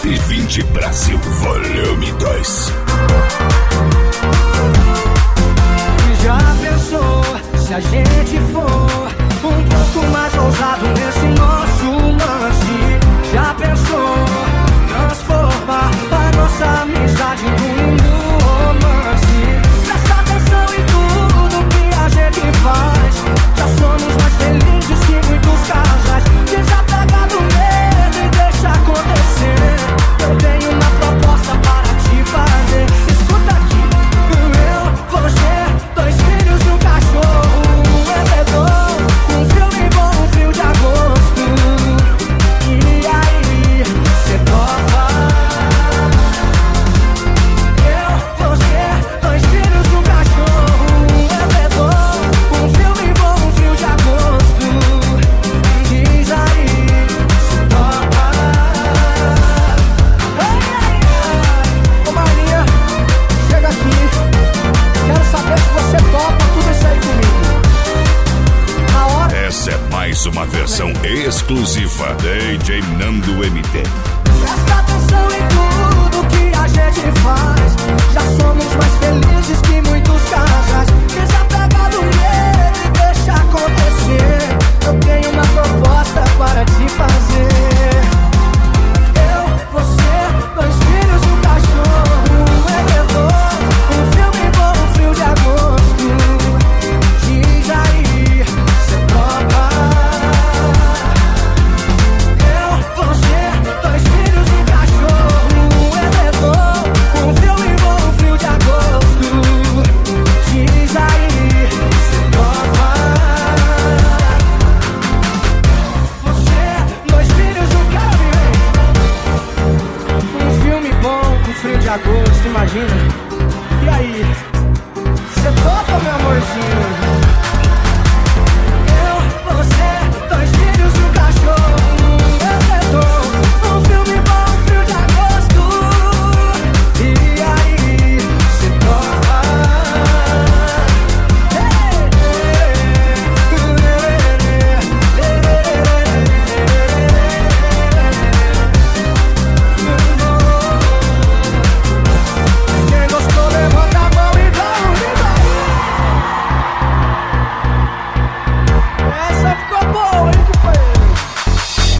Top 20 Brasil, volume 2. Já pensou se a gente for um pouco mais ousado nesse nosso lance? Já pensou transformar a nossa amizade num lindo romance? Presta atenção em tudo que a gente faz. Já somos mais felizes que muitos casais. Desapega do medo e deixa acontecer. Eu tenho uma proposta para te fazer. Escuta aqui, eu, você, 2 filhos e um cachorro, um edredom, um filme bom, um frio de agosto. E aí, cê topa? Eu, você, 2 filhos e um cachorro, um edredom, um filme bom, um frio de agosto. Diz aí, cê topa? Ai, ai, ai. Ô Marlinha, chega aqui. Quero saber se você topa tudo isso aí comigo. Na hora. Essa é mais uma versão exclusiva DJ Nando MT. Presta atenção em tudo que a gente faz. Já somos mais felizes que muitos casais. Desapega do medo